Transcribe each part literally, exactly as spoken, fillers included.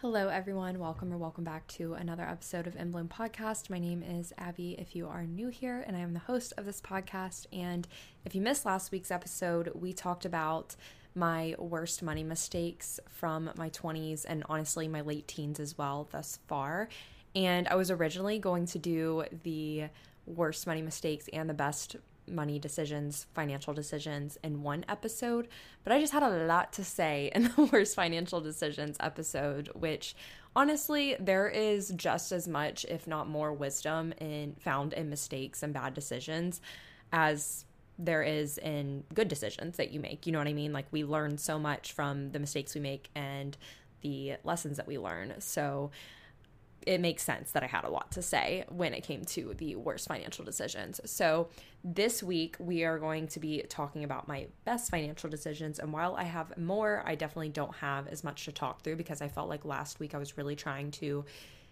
Hello, everyone. Welcome or welcome back to another episode of In Bloom Podcast. My name is Abby if you are new here, and I am the host of this podcast. And if you missed last week's episode, we talked about my worst money mistakes from my twenties and honestly my late teens as well thus far. And I was originally going to do the worst money mistakes and the best money decisions, financial decisions in one episode, but I just had a lot to say in the worst financial decisions episode, which honestly, there is just as much, if not more, wisdom in found in mistakes and bad decisions as there is in good decisions that you make. You know what I mean? Like, we learn so much from the mistakes we make and the lessons that we learn. So it makes sense that I had a lot to say when it came to the worst financial decisions. So this week we are going to be talking about my best financial decisions. And while I have more, I definitely don't have as much to talk through because I felt like last week I was really trying to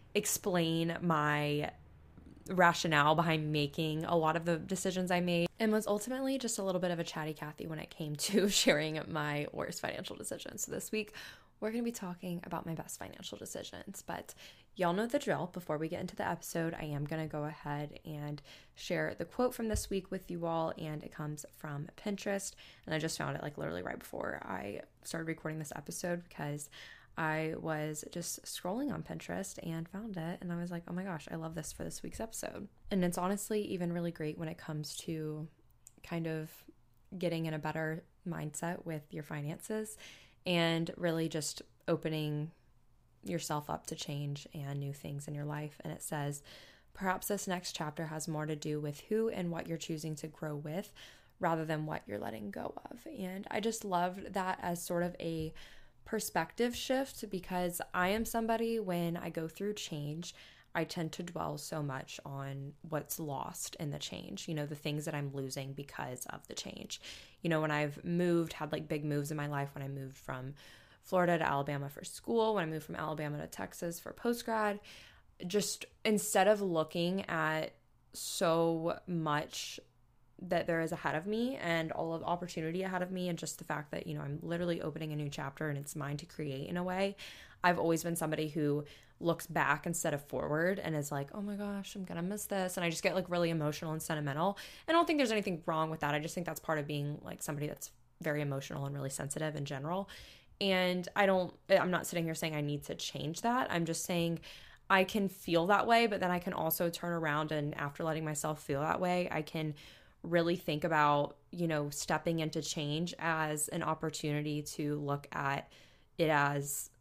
explain my rationale behind making a lot of the decisions I made, and was ultimately just a little bit of a chatty Cathy when it came to sharing my worst financial decisions. So this week we're going to be talking about my best financial decisions, but y'all know the drill. Before we get into the episode, I am going to go ahead and share the quote from this week with you all, and it comes from Pinterest, and I just found it like literally right before I started recording this episode because I was just scrolling on Pinterest and found it, and I was like, oh my gosh, I love this for this week's episode. And it's honestly even really great when it comes to kind of getting in a better mindset with your finances and really just opening yourself up to change and new things in your life. And it says, perhaps this next chapter has more to do with who and what you're choosing to grow with rather than what you're letting go of. And I just loved that as sort of a perspective shift, because I am somebody, when I go through change, I tend to dwell so much on what's lost in the change, you know, the things that I'm losing because of the change. You know, when I've moved, had like big moves in my life, when I moved from Florida to Alabama for school, when I moved from Alabama to Texas for post-grad, just instead of looking at so much that there is ahead of me and all of the opportunity ahead of me, and just the fact that, you know, I'm literally opening a new chapter and it's mine to create in a way, I've always been somebody who looks back instead of forward and is like, oh my gosh, I'm gonna miss this. And I just get like really emotional and sentimental. And I don't think there's anything wrong with that. I just think that's part of being like somebody that's very emotional and really sensitive in general. And I don't, I'm not sitting here saying I need to change that. I'm just saying I can feel that way, but then I can also turn around, and after letting myself feel that way, I can really think about, you know, stepping into change as an opportunity to look at it as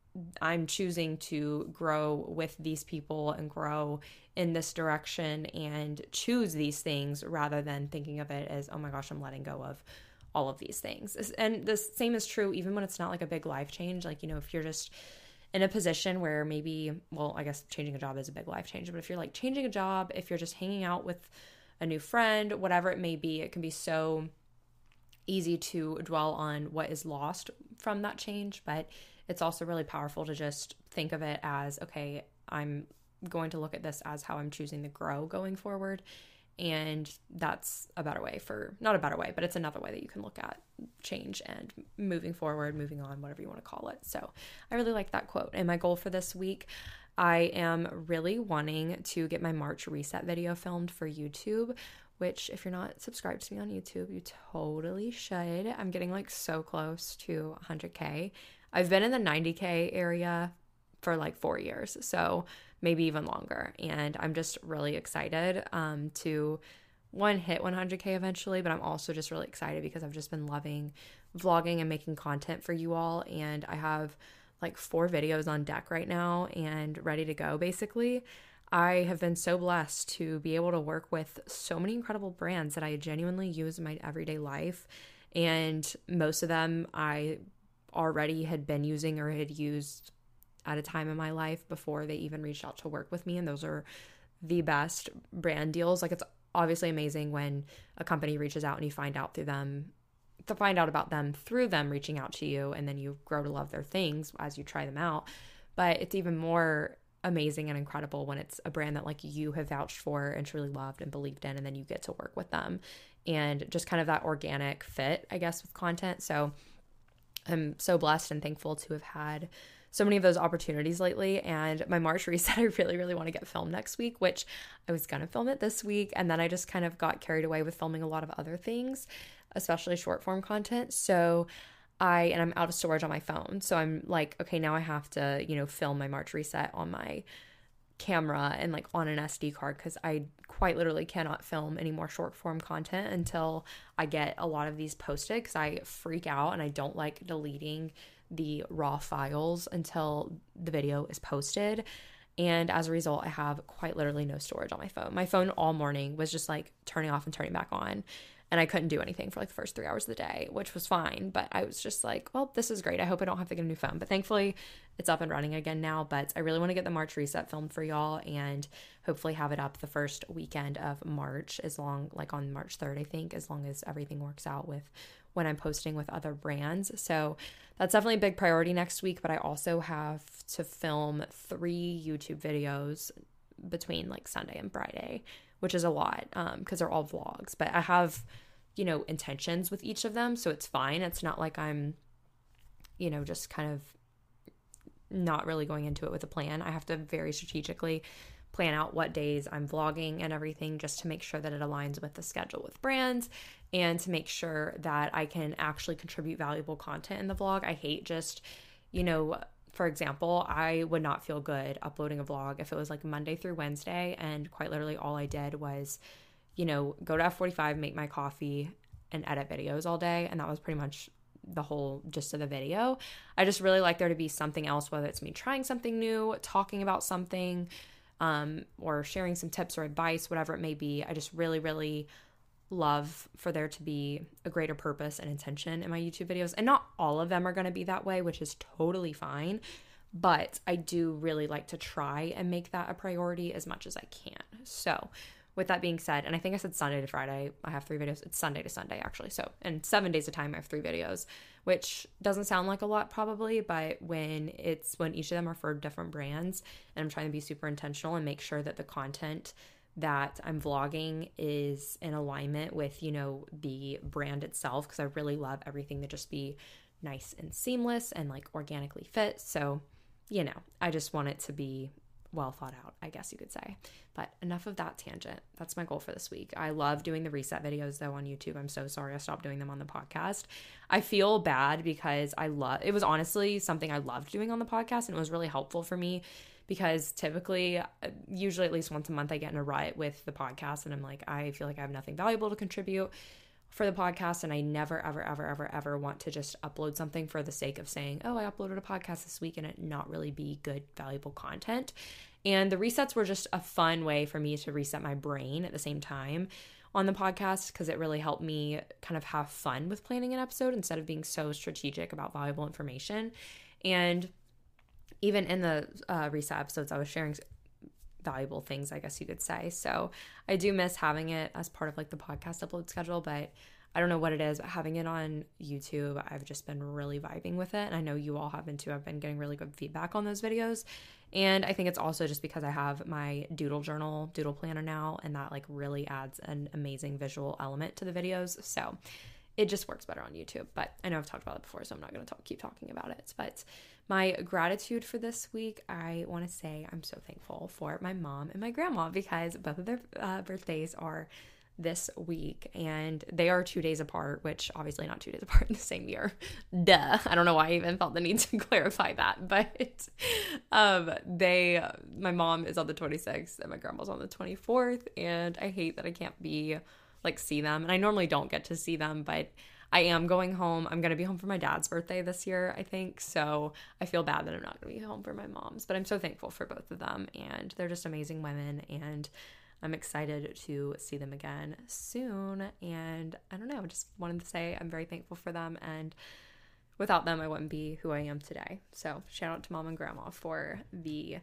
I'm choosing to grow with these people and grow in this direction and choose these things, rather than thinking of it as, oh my gosh, I'm letting go of all of these things. And the same is true even when it's not like a big life change. Like, you know, if you're just in a position where maybe, well, I guess changing a job is a big life change, but if you're like changing a job, if you're just hanging out with a new friend, whatever it may be, it can be so easy to dwell on what is lost from that change. But it's also really powerful to just think of it as, okay, I'm going to look at this as how I'm choosing to grow going forward. And that's a better way for, not a better way, but it's another way that you can look at change and moving forward, moving on, whatever you want to call it. So I really like that quote. And my goal for this week, I am really wanting to get my March reset video filmed for YouTube, which if you're not subscribed to me on YouTube, you totally should. I'm getting like so close to one hundred K. I've been in the ninety K area for like four years, so maybe even longer. And I'm just really excited um, to, one, hit one hundred K eventually, but I'm also just really excited because I've just been loving vlogging and making content for you all. And I have like four videos on deck right now and ready to go, basically. I have been so blessed to be able to work with so many incredible brands that I genuinely use in my everyday life. And most of them I already had been using or had used at a time in my life before they even reached out to work with me. And those are the best brand deals. Like, it's obviously amazing when a company reaches out and you find out through them, to find out about them through them reaching out to you, and then you grow to love their things as you try them out. But it's even more amazing and incredible when it's a brand that like you have vouched for and truly loved and believed in, and then you get to work with them, and just kind of that organic fit, I guess, with content. So I'm so blessed and thankful to have had so many of those opportunities lately. And my March reset, I really, really want to get filmed next week, which I was going to film it this week. And then I just kind of got carried away with filming a lot of other things, especially short form content. So I, and I'm out of storage on my phone. So I'm like, okay, now I have to, you know, film my March reset on my camera and like on an S D card, because I quite literally cannot film any more short form content until I get a lot of these posted, because I freak out and I don't like deleting the raw files until the video is posted. And as a result, I have quite literally no storage on my phone. My phone all morning was just like turning off and turning back on. And I couldn't do anything for like the first three hours of the day, which was fine. But I was just like, well, this is great. I hope I don't have to get a new phone. But thankfully, it's up and running again now. But I really want to get the March reset filmed for y'all and hopefully have it up the first weekend of March, as long, like on March third, I think, as long as everything works out with when I'm posting with other brands. So that's definitely a big priority next week. But I also have to film three YouTube videos between like Sunday and Friday, which is a lot, um, because they're all vlogs. But I have, you know, intentions with each of them, so it's fine. It's not like I'm, you know, just kind of not really going into it with a plan. I have to very strategically plan out what days I'm vlogging and everything, just to make sure that it aligns with the schedule with brands and to make sure that I can actually contribute valuable content in the vlog. I hate just, you know, for example, I would not feel good uploading a vlog if it was like Monday through Wednesday and quite literally all I did was, you know, go to F forty-five, make my coffee, and edit videos all day. And that was pretty much the whole gist of the video. I just really like there to be something else, whether it's me trying something new, talking about something, um, or sharing some tips or advice, whatever it may be. I just really, really love for there to be a greater purpose and intention in my YouTube videos. And not all of them are going to be that way, which is totally fine. But I do really like to try and make that a priority as much as I can. So with that being said, and I think I said Sunday to Friday, I have three videos. It's Sunday to Sunday, actually. So, and seven days of time, I have three videos, which doesn't sound like a lot probably, but when it's, when each of them are for different brands, and I'm trying to be super intentional and make sure that the content that I'm vlogging is in alignment with, you know, the brand itself, because I really love everything to just be nice and seamless and like organically fit. So, you know, I just want it to be well thought out, I guess you could say. But enough of that tangent. That's my goal for this week. I love doing the reset videos though on YouTube. I'm so sorry I stopped doing them on the podcast. I feel bad because I love, it was honestly something I loved doing on the podcast, and it was really helpful for me because typically, usually at least once a month, I get in a rut with the podcast and I'm like, I feel like I have nothing valuable to contribute for the podcast, and I never, ever, ever, ever, ever want to just upload something for the sake of saying, oh, I uploaded a podcast this week, and it not really be good, valuable content. And the resets were just a fun way for me to reset my brain at the same time on the podcast, because it really helped me kind of have fun with planning an episode instead of being so strategic about valuable information. And even in the uh, reset episodes, I was sharing valuable things, I guess you could say. So I do miss having it as part of like the podcast upload schedule, but I don't know what it is, but having it on YouTube, I've just been really vibing with it. And I know you all have been too. I've been getting really good feedback on those videos. And I think it's also just because I have my doodle journal, doodle planner now, and that like really adds an amazing visual element to the videos. So it just works better on YouTube. But I know I've talked about it before, so I'm not going to talk, keep talking about it. But my gratitude for this week, I want to say I'm so thankful for my mom and my grandma, because both of their uh, birthdays are this week, and they are two days apart, which obviously not two days apart in the same year. Duh. I don't know why I even felt the need to clarify that, but um, they, my mom is on the twenty-sixth and my grandma's on the twenty-fourth, and I hate that I can't be like see them, and I normally don't get to see them, but I am going home. I'm going to be home for my dad's birthday this year, I think. So I feel bad that I'm not going to be home for my mom's, but I'm so thankful for both of them. And they're just amazing women. And I'm excited to see them again soon. And I don't know, just wanted to say I'm very thankful for them. And without them, I wouldn't be who I am today. So shout out to mom and grandma for the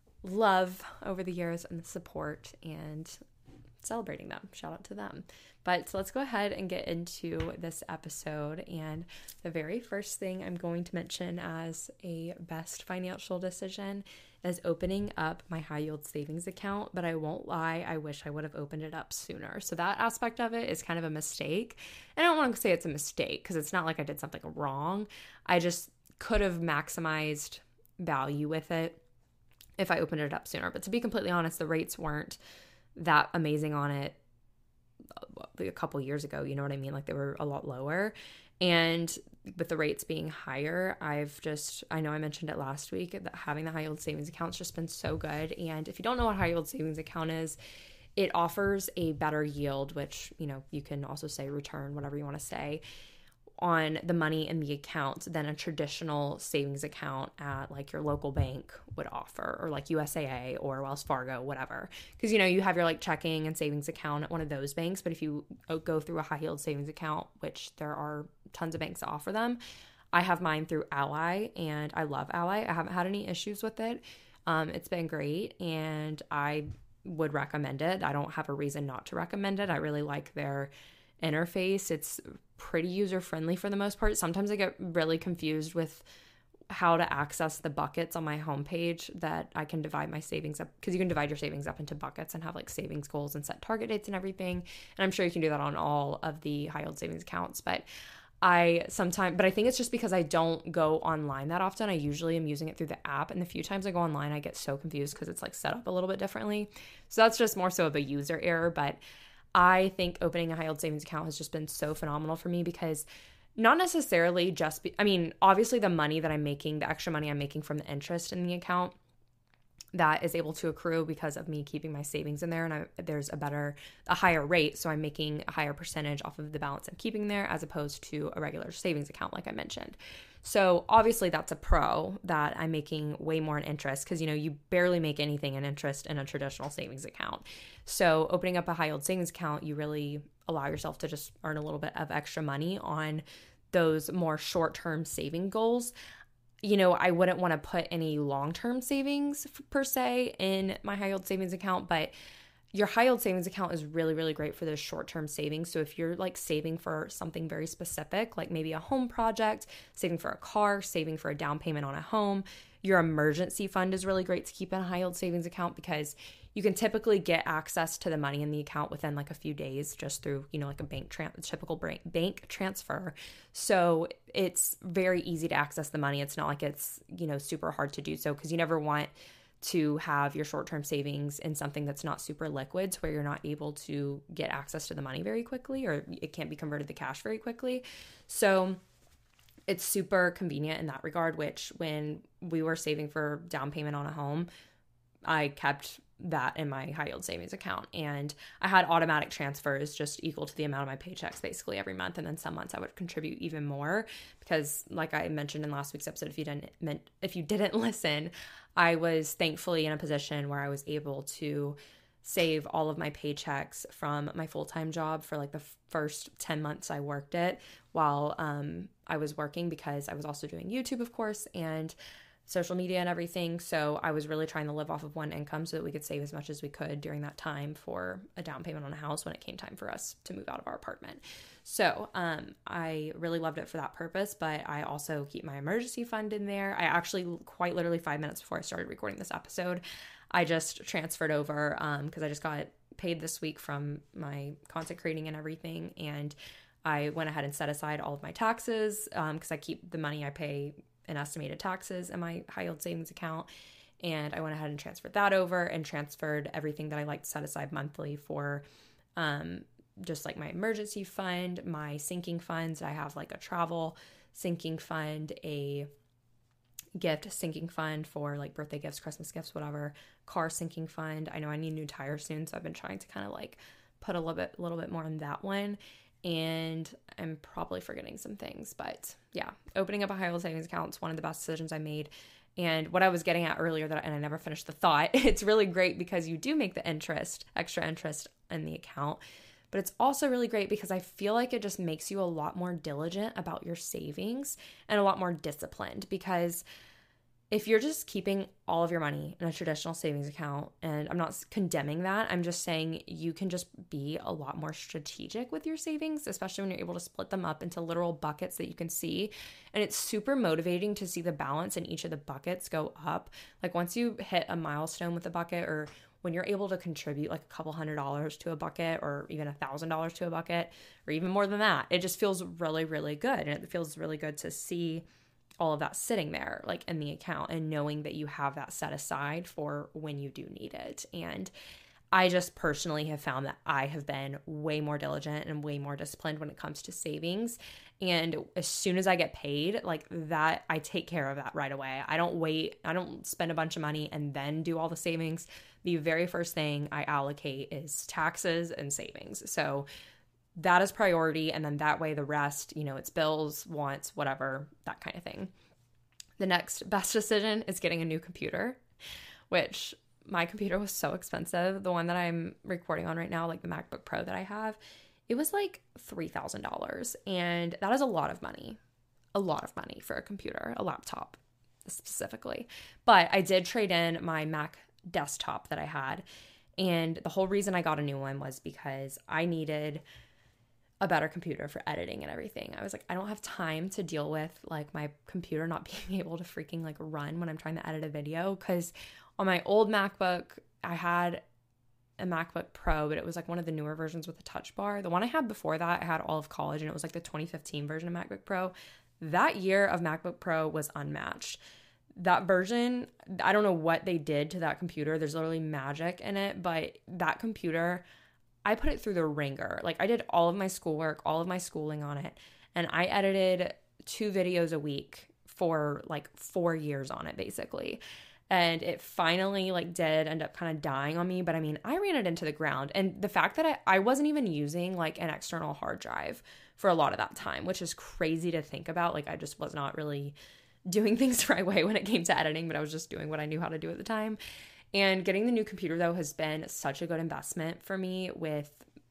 love over the years and the support and celebrating them. Shout out to them. But so let's go ahead and get into this episode. And the very first thing I'm going to mention as a best financial decision is opening up my high yield savings account. But I won't lie, I wish I would have opened it up sooner. So that aspect of it is kind of a mistake. And I don't want to say it's a mistake because it's not like I did something wrong. I just could have maximized value with it if I opened it up sooner. But to be completely honest, the rates weren't that amazing on it a couple years ago. You know what I mean? Like they were a lot lower. And with the rates being higher, I've just, I know I mentioned it last week, that having the high yield savings account's just been so good. And if you don't know what high yield savings account is, it offers a better yield, which, you know, you can also say return, whatever you want to say, on the money in the account than a traditional savings account at like your local bank would offer, or like U S A A or Wells Fargo, whatever. Because, you know, you have your like checking and savings account at one of those banks, but if you go through a high yield savings account, which there are tons of banks that offer them, I have mine through Ally, and I love Ally. I haven't had any issues with it. Um, it's been great, and I would recommend it. I don't have a reason not to recommend it. I really like their interface. It's pretty user-friendly for the most part. Sometimes I get really confused with how to access the buckets on my homepage, that I can divide my savings up, because you can divide your savings up into buckets and have like savings goals and set target dates and everything. And I'm sure you can do that on all of the high yield savings accounts, but I sometimes, but I think it's just because I don't go online that often. I usually am using it through the app, and the few times I go online, I get so confused because it's like set up a little bit differently. So that's just more so of a user error, but I think opening a high yield savings account has just been so phenomenal for me, because not necessarily just, be, I mean, obviously the money that I'm making, the extra money I'm making from the interest in the account, that is able to accrue because of me keeping my savings in there, and I, there's a better, a higher rate, so I'm making a higher percentage off of the balance I'm keeping there as opposed to a regular savings account like I mentioned. So obviously that's a pro, that I'm making way more in interest, because, you know, you barely make anything in interest in a traditional savings account. So opening up a high yield savings account, you really allow yourself to just earn a little bit of extra money on those more short-term saving goals. You know, I wouldn't want to put any long-term savings per se in my high yield savings account, but your high yield savings account is really, really great for those short-term savings. So if you're like saving for something very specific, like maybe a home project, saving for a car, saving for a down payment on a home, your emergency fund is really great to keep in a high yield savings account, because you can typically get access to the money in the account within like a few days just through, you know, like a bank tran- typical bank transfer. So it's very easy to access the money. It's not like it's, you know, super hard to do so, because you never want to have your short-term savings in something that's not super liquid, to where you're not able to get access to the money very quickly, or it can't be converted to cash very quickly. So it's super convenient in that regard, which when we were saving for down payment on a home, I kept that in my high yield savings account, and I had automatic transfers just equal to the amount of my paychecks basically every month. And then some months I would contribute even more, because like I mentioned in last week's episode, if you didn't if you didn't listen, I was thankfully in a position where I was able to save all of my paychecks from my full-time job for like the first ten months I worked it while um, I was working, because I was also doing YouTube, of course, and social media and everything. So I was really trying to live off of one income so that we could save as much as we could during that time for a down payment on a house when it came time for us to move out of our apartment. So um, I really loved it for that purpose, but I also keep my emergency fund in there. I actually, quite literally five minutes before I started recording this episode, I just transferred over because um, I just got paid this week from my content creating and everything. And I went ahead and set aside all of my taxes because um, I keep the money I pay in estimated taxes in my high yield savings account. And I went ahead and transferred that over and transferred everything that I like to set aside monthly for um, just like my emergency fund, my sinking funds. I have like a travel sinking fund, a gift sinking fund for like birthday gifts, Christmas gifts, whatever, car sinking fund. I know I need new tires soon, so I've been trying to kind of like put a little bit, a little bit more on that one. And I'm probably forgetting some things, but yeah, opening up a high yield savings account is one of the best decisions I made. And what I was getting at earlier, that and I never finished the thought, it's really great because you do make the interest, extra interest in the account, but it's also really great because I feel like it just makes you a lot more diligent about your savings and a lot more disciplined, because if you're just keeping all of your money in a traditional savings account, and I'm not condemning that, I'm just saying you can just be a lot more strategic with your savings, especially when you're able to split them up into literal buckets that you can see. And it's super motivating to see the balance in each of the buckets go up. Like once you hit a milestone with a bucket, or when you're able to contribute like a couple hundred dollars to a bucket, or even a thousand dollars to a bucket, or even more than that, it just feels really, really good. And it feels really good to see all of that sitting there like in the account and knowing that you have that set aside for when you do need it. And I just personally have found that I have been way more diligent and way more disciplined when it comes to savings. And as soon as I get paid, like that, I take care of that right away. I don't wait. I don't spend a bunch of money and then do all the savings. The very first thing I allocate is taxes and savings. So that is priority. And then that way the rest, you know, it's bills, wants, whatever, that kind of thing. The next best decision is getting a new computer, which my computer was so expensive. The one that I'm recording on right now, like the MacBook Pro that I have, it was like three thousand dollars. And that is a lot of money, a lot of money for a computer, a laptop specifically. But I did trade in my Mac desktop that I had. And the whole reason I got a new one was because I needed a better computer for editing and everything. I was like, I don't have time to deal with like my computer not being able to freaking like run when I'm trying to edit a video. Because on my old MacBook, I had a MacBook Pro, but it was like one of the newer versions with a touch bar. The one I had before that, I had all of college, and it was like the twenty fifteen version of MacBook Pro. That year of MacBook Pro was unmatched. That version, I don't know what they did to that computer. There's literally magic in it, but that computer, I put it through the ringer. Like I did all of my schoolwork, all of my schooling on it, and I edited two videos a week for like four years on it basically. And it finally like did end up kind of dying on me. But I mean, I ran it into the ground. And the fact that I, I wasn't even using like an external hard drive for a lot of that time, which is crazy to think about. Like I just was not really doing things the right way when it came to editing, but I was just doing what I knew how to do at the time. And getting the new computer though has been such a good investment for me with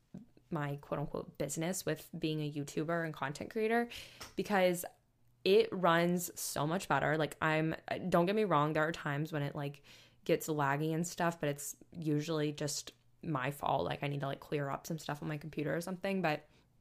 my quote unquote business, with being a YouTuber and content creator, because it runs so much better. Like I'm, don't get me wrong, there are times when it like gets laggy and stuff, but it's usually just my fault. Like I need to like clear up some stuff on my computer or something, but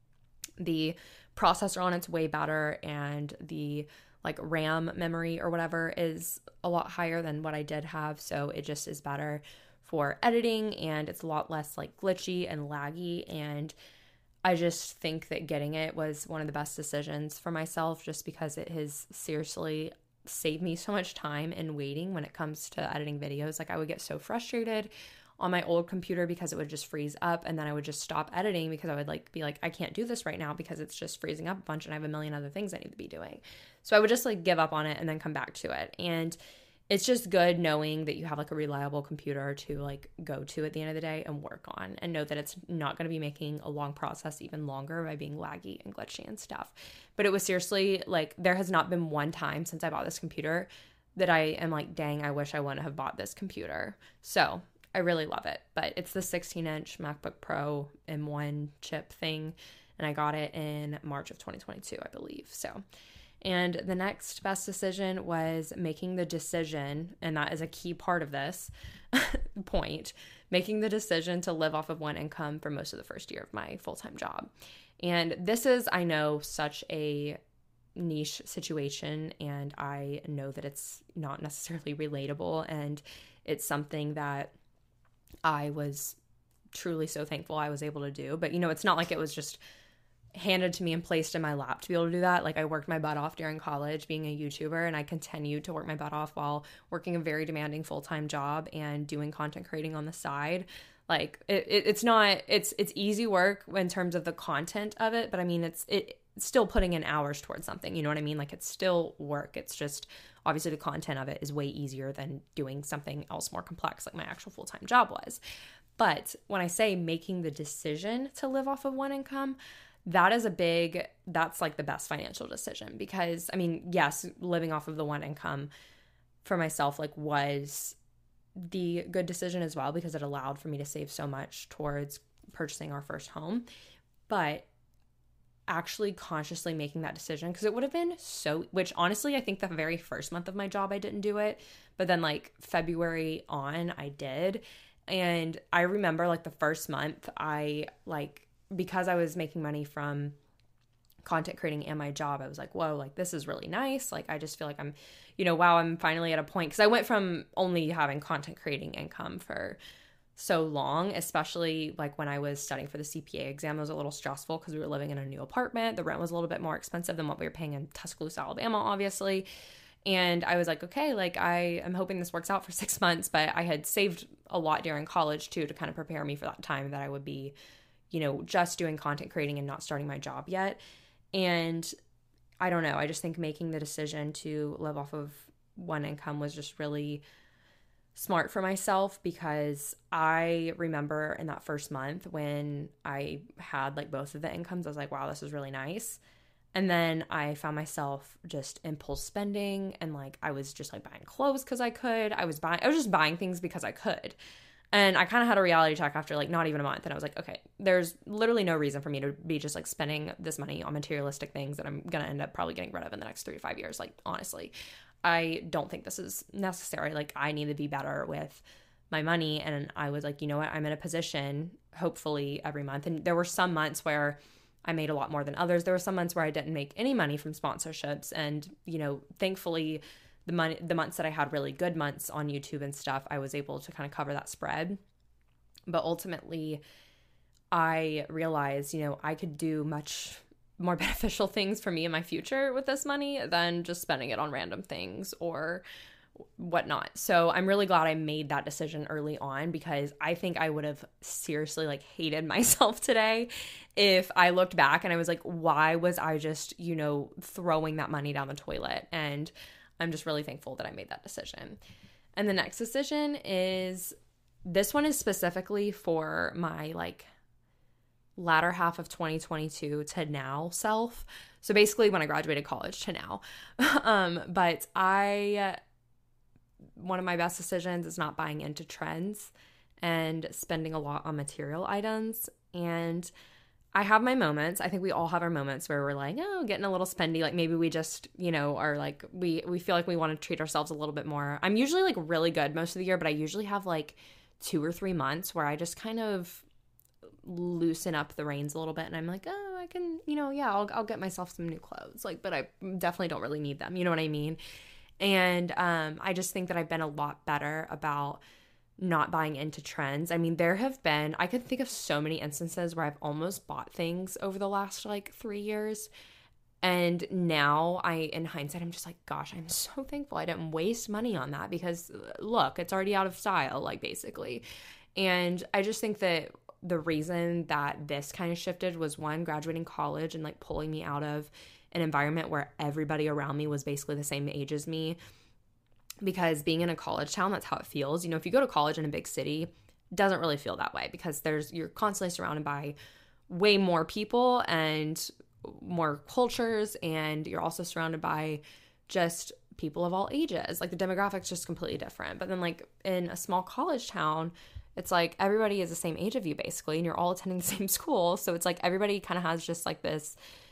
the processor on it's way better, and the like RAM memory or whatever is a lot higher than what I did have. So it just is better for editing, and it's a lot less like glitchy and laggy. And I just think that getting it was one of the best decisions for myself, just because it has seriously saved me so much time and waiting when it comes to editing videos. Like I would get so frustrated on my old computer because it would just freeze up, and then I would just stop editing because I would like be like, I can't do this right now because it's just freezing up a bunch and I have a million other things I need to be doing. So I would just like give up on it and then come back to it. And it's just good knowing that you have like a reliable computer to like go to at the end of the day and work on, and know that it's not going to be making a long process even longer by being laggy and glitchy and stuff. But it was seriously like, there has not been one time since I bought this computer that I am like, dang, I wish I wouldn't have bought this computer. So I really love it. But it's the sixteen inch MacBook Pro M one chip thing, and I got it in March of twenty twenty-two, I believe. So And the next best decision was making the decision, and that is a key part of this point, making the decision to live off of one income for most of the first year of my full-time job. And this is, I know, such a niche situation, and I know that it's not necessarily relatable, and it's something that I was truly so thankful I was able to do. But, you know, it's not like it was just handed to me and placed in my lap to be able to do that. Like I worked my butt off during college being a YouTuber, and I continued to work my butt off while working a very demanding full-time job and doing content creating on the side. Like it, it, it's not, it's, it's easy work in terms of the content of it, but I mean, it's, it, it's still putting in hours towards something, you know what I mean? Like it's still work. It's just, obviously the content of it is way easier than doing something else more complex like my actual full-time job was. But when I say making the decision to live off of one income, that is a big, that's like the best financial decision, because I mean, yes, living off of the one income for myself like was the good decision as well, because it allowed for me to save so much towards purchasing our first home. But actually consciously making that decision, because it would have been so, which honestly, I think the very first month of my job, I didn't do it. But then like February on, I did. And I remember like the first month, I like, because I was making money from content creating and my job, I was like, whoa, like this is really nice. Like, I just feel like I'm, you know, wow, I'm finally at a point, because I went from only having content creating income for so long, especially like when I was studying for the C P A exam. It was a little stressful because we were living in a new apartment. The rent was a little bit more expensive than what we were paying in Tuscaloosa, Alabama, obviously. And I was like, okay, like I am hoping this works out for six months, but I had saved a lot during college too to kind of prepare me for that time that I would be, you know, just doing content creating and not starting my job yet. And I don't know, I just think making the decision to live off of one income was just really smart for myself, because I remember in that first month when I had like both of the incomes, I was like, wow, this is really nice. And then I found myself just impulse spending, and like I was just like buying clothes because I could. I was buying, I was just buying things because I could. And I kind of had a reality check after like not even a month. And I was like, okay, there's literally no reason for me to be just like spending this money on materialistic things that I'm going to end up probably getting rid of in the next three to five years. Like, honestly, I don't think this is necessary. Like, I need to be better with my money. And I was like, you know what? I'm in a position, hopefully every month. And there were some months where I made a lot more than others. There were some months where I didn't make any money from sponsorships. And, you know, thankfully the money, the months that I had really good months on YouTube and stuff, I was able to kind of cover that spread. But ultimately I realized, you know, I could do much more beneficial things for me in my future with this money than just spending it on random things or whatnot. So I'm really glad I made that decision early on, because I think I would have seriously like hated myself today if I looked back and I was like, why was I just, you know, throwing that money down the toilet? And I'm just really thankful that I made that decision. And the next decision is, this one is specifically for my like latter half of twenty twenty-two to now self. So basically when I graduated college to now. um, but I, one of my best decisions is not buying into trends and spending a lot on material items. And I have my moments. I think we all have our moments where we're like, oh, getting a little spendy. Like maybe we just, you know, are like, we, we feel like we want to treat ourselves a little bit more. I'm usually like really good most of the year, but I usually have like two or three months where I just kind of loosen up the reins a little bit. And I'm like, oh, I can, you know, yeah, I'll, I'll get myself some new clothes. Like, but I definitely don't really need them. You know what I mean? And um, I just think that I've been a lot better about not buying into trends. I mean, there have been, I could think of so many instances where I've almost bought things over the last like three years. And now I, in hindsight, I'm just like, gosh, I'm so thankful I didn't waste money on that, because look, it's already out of style, like basically. And I just think that the reason that this kind of shifted was, one, graduating college and like pulling me out of an environment where everybody around me was basically the same age as me. Because being in a college town, that's how it feels. You know, if you go to college in a big city, it doesn't really feel that way, because there's, you're constantly surrounded by way more people and more cultures, and you're also surrounded by just people of all ages. Like the demographics just completely different. But then like in a small college town, it's like everybody is the same age of you basically, and you're all attending the same school. So it's like everybody kind of has just like this,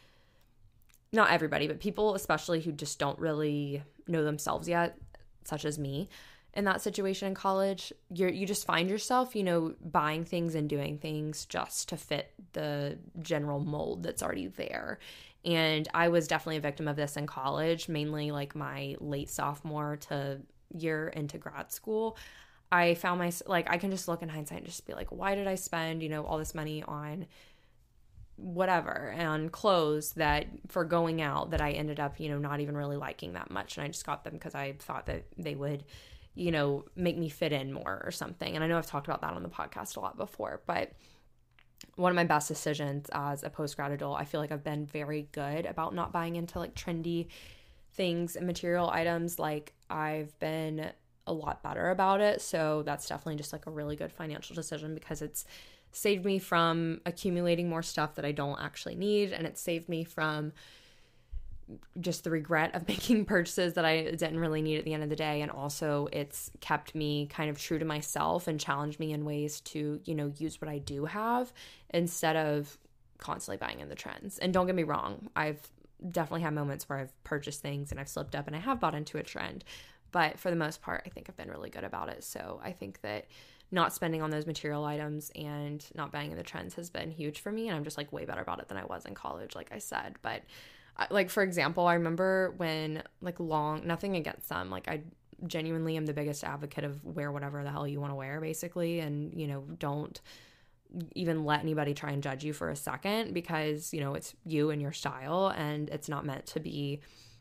not everybody, but people especially who just don't really know themselves yet, such as me, in that situation in college, you you just find yourself, you know, buying things and doing things just to fit the general mold that's already there. And I was definitely a victim of this in college, mainly like my late sophomore to year into grad school. I found my, like, I can just look in hindsight and just be like, why did I spend, you know, all this money on whatever, on clothes that for going out that I ended up, you know, not even really liking that much. And I just got them because I thought that they would, you know, make me fit in more or something. And I know I've talked about that on the podcast a lot before, but one of my best decisions as a post-grad adult, I feel like I've been very good about not buying into like trendy things and material items. Like I've been a lot better about it. So that's definitely just like a really good financial decision, because it's saved me from accumulating more stuff that I don't actually need, and it saved me from just the regret of making purchases that I didn't really need at the end of the day. And also it's kept me kind of true to myself and challenged me in ways to, you know, use what I do have instead of constantly buying in the trends. And don't get me wrong, I've definitely had moments where I've purchased things and I've slipped up and I have bought into a trend, but for the most part, I think I've been really good about it. So I think that not spending on those material items and not buying in the trends has been huge for me. And I'm just like way better about it than I was in college, like I said. But like, for example, I remember when like long, nothing against them, like I genuinely am the biggest advocate of wear whatever the hell you want to wear, basically. And, you know, don't even let anybody try and judge you for a second, because, you know, it's you and your style, and it's not meant to be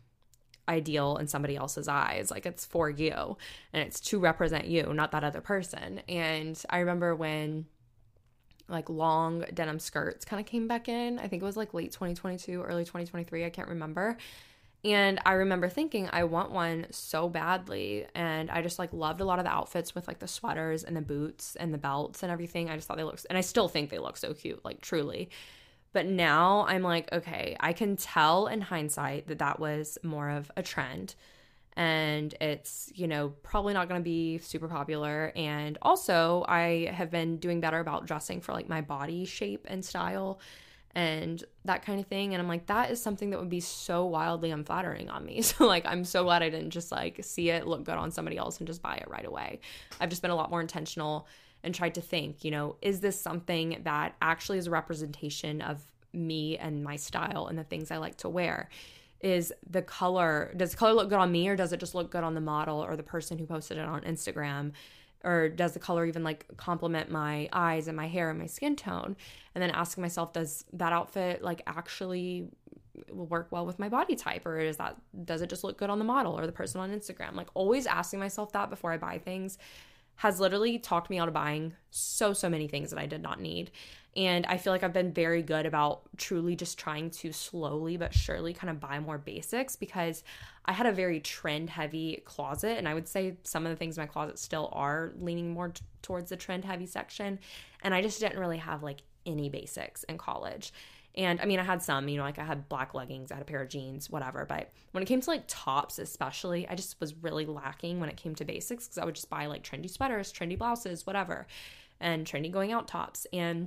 ideal in somebody else's eyes. Like, it's for you, and it's to represent you, not that other person. And I remember when like long denim skirts kind of came back in. I think it was like late twenty twenty-two, early twenty twenty-three. I can't remember. And I remember thinking, I want one so badly. And I just like loved a lot of the outfits with like the sweaters and the boots and the belts and everything. I just thought they looked, and I still think they look so cute, like truly. But now I'm like, okay, I can tell in hindsight that that was more of a trend. And it's, you know, probably not going to be super popular. And also, I have been doing better about dressing for like my body shape and style and that kind of thing. And I'm like, that is something that would be so wildly unflattering on me. So like, I'm so glad I didn't just like see it look good on somebody else and just buy it right away. I've just been a lot more intentional and tried to think, you know, is this something that actually is a representation of me and my style and the things I like to wear? Is the color, does the color look good on me, or does it just look good on the model or the person who posted it on Instagram? Or does the color even like complement my eyes and my hair and my skin tone? And then asking myself, does that outfit like actually work well with my body type? Or is that, does it just look good on the model or the person on Instagram? Like, always asking myself that before I buy things has literally talked me out of buying so, so many things that I did not need. And I feel like I've been very good about truly just trying to slowly but surely kind of buy more basics, because I had a very trend heavy closet. And I would say some of the things in my closet still are leaning more t- towards the trend heavy section. And I just didn't really have like any basics in college. And I mean, I had some, you know, like I had black leggings, I had a pair of jeans, whatever. But when it came to like tops especially, I just was really lacking when it came to basics, because I would just buy like trendy sweaters, trendy blouses, whatever, and trendy going out tops. And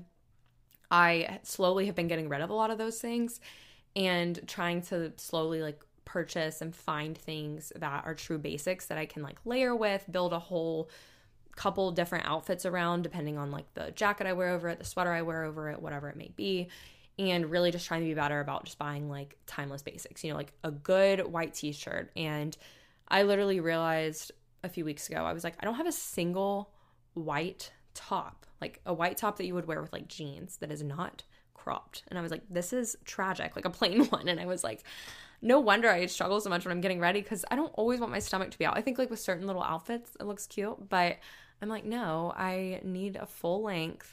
I slowly have been getting rid of a lot of those things and trying to slowly like purchase and find things that are true basics that I can like layer with, build a whole couple different outfits around, depending on like the jacket I wear over it, the sweater I wear over it, whatever it may be. And really just trying to be better about just buying like timeless basics, you know, like a good white t-shirt. And I literally realized a few weeks ago, I was like, I don't have a single white top, like a white top that you would wear with like jeans that is not cropped. And I was like, this is tragic, like a plain one. And I was like, no wonder I struggle so much when I'm getting ready, because I don't always want my stomach to be out. I think like with certain little outfits, it looks cute, but I'm like, no, I need a full length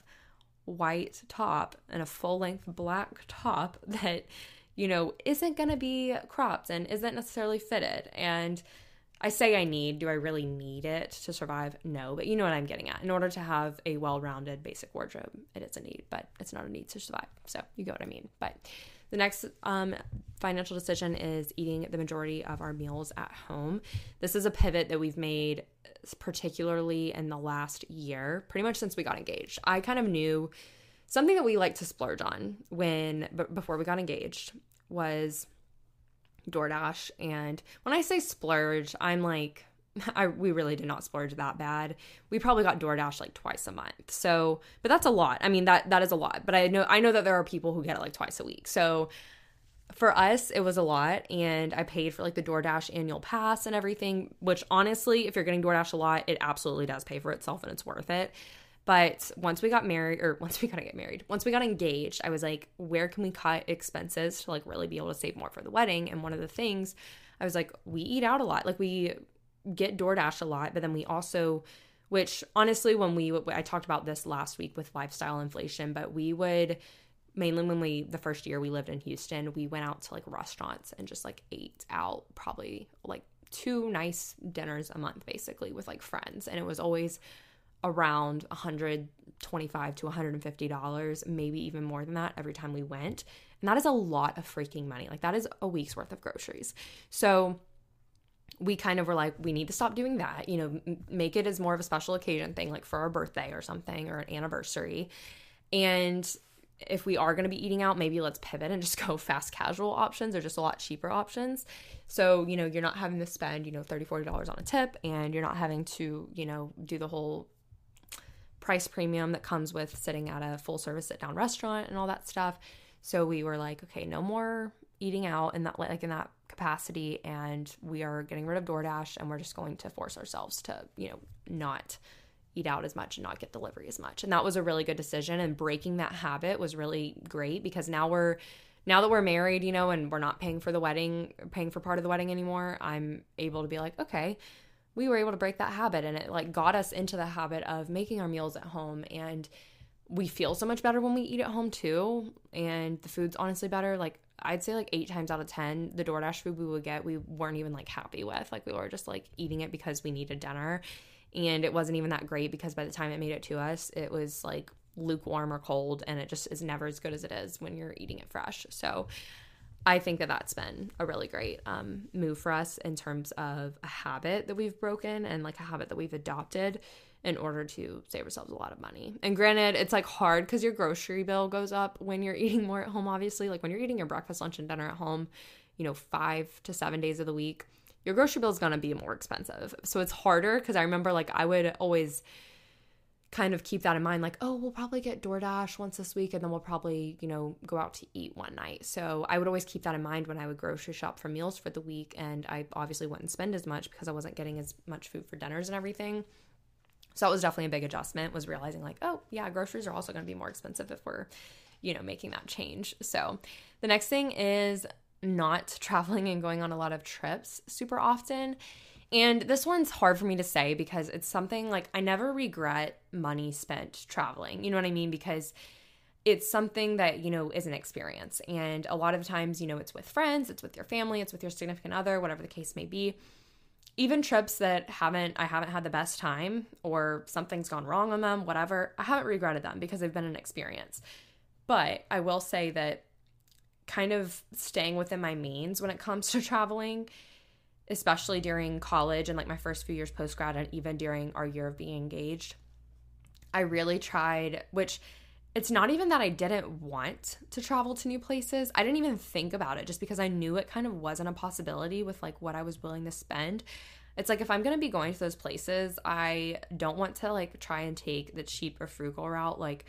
white top and a full length black top that, you know, isn't going to be cropped and isn't necessarily fitted. And I say I need, do I really need it to survive? No, but you know what I'm getting at. In order to have a well-rounded basic wardrobe, it is a need, but it's not a need to survive. So you get what I mean. But the next um, financial decision is eating the majority of our meals at home. This is a pivot that we've made particularly in the last year, pretty much since we got engaged. I kind of knew something that we like to splurge on when, b- before we got engaged was DoorDash. And when I say splurge, I'm like, I we really did not splurge that bad. We probably got DoorDash like twice a month. So, but that's a lot. I mean, that that is a lot. But I know I know that there are people who get it like twice a week. So for us, it was a lot. And I paid for like the DoorDash annual pass and everything, which honestly, if you're getting DoorDash a lot, it absolutely does pay for itself and it's worth it. But once we got married, or once we got to get married, once we got engaged, I was like, where can we cut expenses to like really be able to save more for the wedding? And one of the things, I was like, we eat out a lot. Like we get DoorDash a lot, but then we also, which honestly, when we, I talked about this last week with lifestyle inflation, but we would, mainly when we, the first year we lived in Houston, we went out to like restaurants and just like ate out probably like two nice dinners a month, basically with like friends. And it was always around one hundred twenty-five to one hundred fifty dollars, maybe even more than that every time we went. And that is a lot of freaking money. Like that is a week's worth of groceries. So we kind of were like, we need to stop doing that, you know, m- make it as more of a special occasion thing, like for our birthday or something, or an anniversary. And if we are going to be eating out, maybe let's pivot and just go fast casual options or just a lot cheaper options. So, you know, you're not having to spend, you know, thirty dollars, forty dollars on a tip, and you're not having to, you know, do the whole price premium that comes with sitting at a full service sit down restaurant and all that stuff. So we were like, okay, no more eating out in that, like in that capacity, and we are getting rid of DoorDash, and we're just going to force ourselves to, you know, not eat out as much and not get delivery as much. And that was a really good decision, and breaking that habit was really great, because now we're now that we're married, you know, and we're not paying for the wedding, paying for part of the wedding anymore, I'm able to be like, okay, we were able to break that habit, and it like got us into the habit of making our meals at home, and we feel so much better when we eat at home too, and the food's honestly better. Like I'd say like eight times out of ten, the DoorDash food we would get, we weren't even like happy with. Like we were just like eating it because we needed dinner, and it wasn't even that great, because by the time it made it to us, it was like lukewarm or cold, and it just is never as good as it is when you're eating it fresh. So I think that that's been a really great um, move for us in terms of a habit that we've broken, and like a habit that we've adopted in order to save ourselves a lot of money. And granted, it's like hard because your grocery bill goes up when you're eating more at home, obviously. Like when you're eating your breakfast, lunch, and dinner at home, you know, five to seven days of the week, your grocery bill is going to be more expensive. So it's harder, because I remember like I would always kind of keep that in mind, like, oh, we'll probably get DoorDash once this week, and then we'll probably, you know, go out to eat one night. So I would always keep that in mind when I would grocery shop for meals for the week, and I obviously wouldn't spend as much because I wasn't getting as much food for dinners and everything. So that was definitely a big adjustment, was realizing like, oh yeah, groceries are also going to be more expensive if we're, you know, making that change. So the next thing is not traveling and going on a lot of trips super often. And this one's hard for me to say, because it's something like I never regret money spent traveling. You know what I mean? Because it's something that, you know, is an experience. And a lot of times, you know, it's with friends, it's with your family, it's with your significant other, whatever the case may be. Even trips that haven't, I haven't had the best time, or something's gone wrong on them, whatever, I haven't regretted them because they've been an experience. But I will say that kind of staying within my means when it comes to traveling, especially during college and like my first few years post-grad, and even during our year of being engaged, I really tried, which it's not even that I didn't want to travel to new places. I didn't even think about it, just because I knew it kind of wasn't a possibility with like what I was willing to spend. It's like, if I'm going to be going to those places, I don't want to like try and take the cheap or frugal route. Like,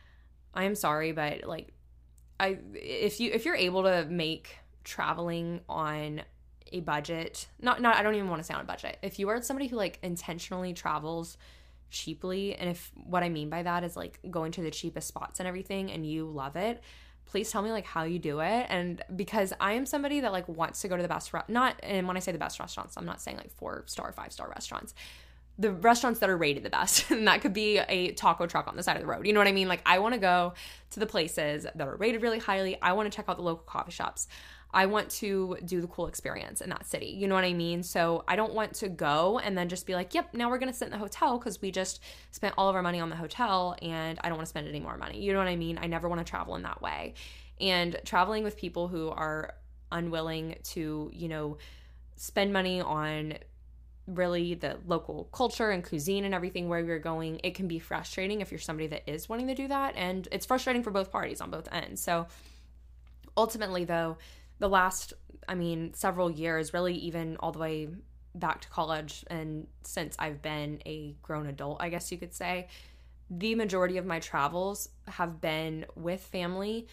I am sorry, but like, I, if you, if you're able to make traveling on a budget, not, not, I don't even want to say on a budget. If you are somebody who like intentionally travels cheaply, and if what I mean by that is like going to the cheapest spots and everything, and you love it, please tell me like how you do it. And because I am somebody that like wants to go to the best, re- not, and when I say the best restaurants, I'm not saying like four star, five star restaurants, the restaurants that are rated the best. And that could be a taco truck on the side of the road. You know what I mean? Like I want to go to the places that are rated really highly. I want to check out the local coffee shops. I want to do the cool experience in that city. You know what I mean? So I don't want to go and then just be like, yep, now we're going to sit in the hotel because we just spent all of our money on the hotel and I don't want to spend any more money. You know what I mean? I never want to travel in that way. And traveling with people who are unwilling to, you know, spend money on really the local culture and cuisine and everything where you're going, it can be frustrating if you're somebody that is wanting to do that. And it's frustrating for both parties on both ends. So ultimately, though, the last, I mean, several years, really even all the way back to college and since I've been a grown adult, I guess you could say, the majority of my travels have been with family,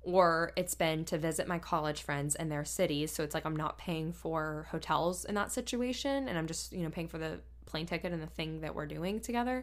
or it's been to visit my college friends in their cities. So it's like I'm not paying for hotels in that situation, and I'm just, you know, paying for the plane ticket and the thing that we're doing together,